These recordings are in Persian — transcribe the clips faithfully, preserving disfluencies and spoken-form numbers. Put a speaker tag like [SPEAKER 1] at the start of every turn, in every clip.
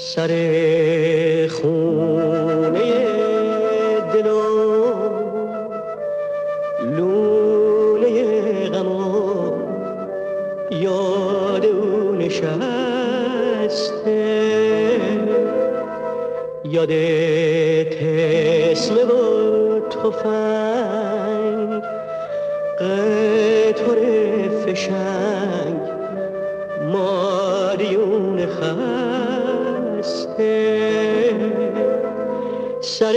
[SPEAKER 1] سر خونه دل و لونه غم و یاد او نشسته، یاد تسمه و تفنگ، قطره فشنگ، مادیون خسته، سر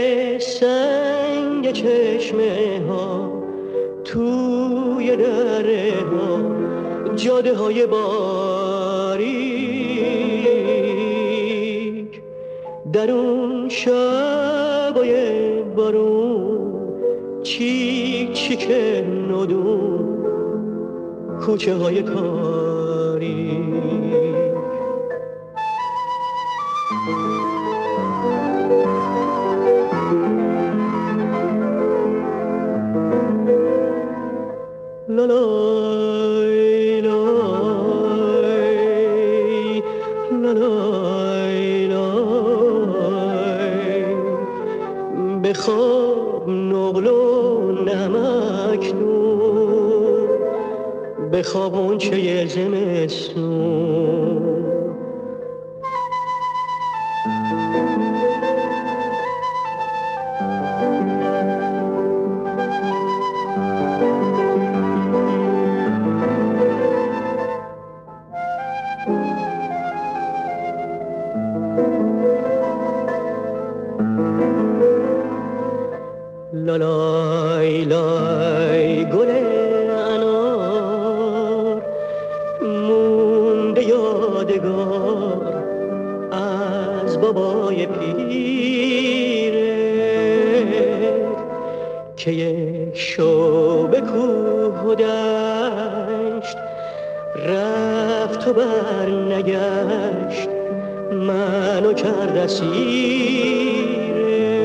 [SPEAKER 1] سنگ چشمه ها توی دره ها، جاده های باریک، در اون شبای بارون، چیک چیک ندون، کوچه های تاریک. لالای لای لالای لای، بخواب نقل و نمکنون، بخواب اون چه زمستون. لالای لای گل انار، مونده یادگار از بابای پیره، که یک شو به کوه و دشت رفت و بر نگشت، منو کرد اسیره.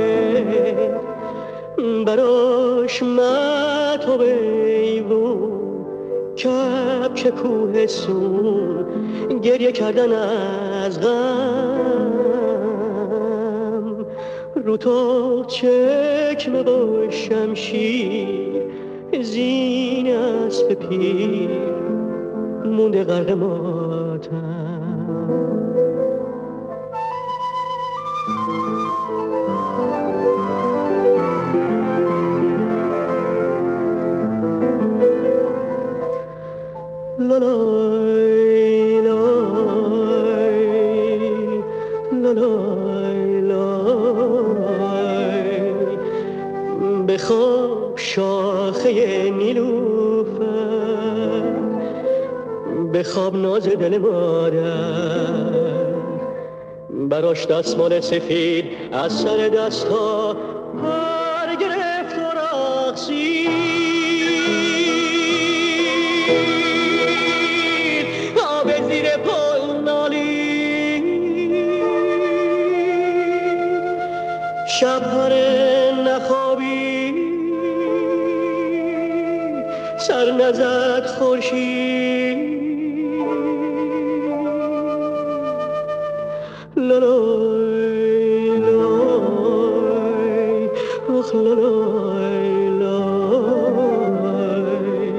[SPEAKER 1] براش مطب ایوون، کپک کوه سون، گریه کردن از غم، رو تا چکمه با شمشیر، زین اسب پیر مونده غرق ماتم. لالای لای لالای لای، بخواب شاخه نیلوفر، بخواب ناز دل مادر، براش دستمال سفید از سر دستا پر گرفت و رقصید. شب هره نخوابی، سر نزد خورشید. لالای لای آخ لالای لای،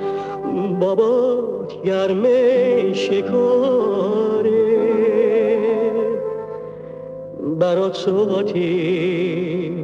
[SPEAKER 1] بابات گرمه شکاره، برات سوغاتی